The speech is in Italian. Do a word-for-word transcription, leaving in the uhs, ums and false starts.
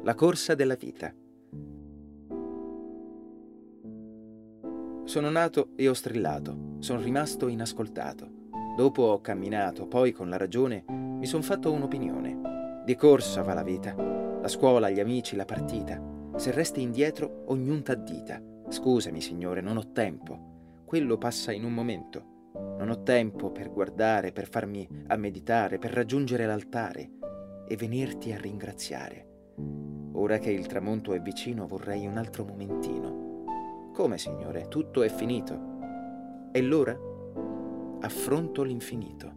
La corsa della vita. Sono nato e ho strillato, son rimasto inascoltato. Dopo ho camminato, poi con la ragione mi son fatto un'opinione. Di corsa va la vita, la scuola, gli amici, la partita. Se resti indietro, ognun t'addita. Scusami, signore, non ho tempo. Quello passa in un momento. Non ho tempo per guardare, per farmi a meditare, per raggiungere l'altare e venirti a ringraziare. Ora che il tramonto è vicino, vorrei un altro momentino. Come, signore? Tutto è finito. E l'ora? Affronto l'infinito.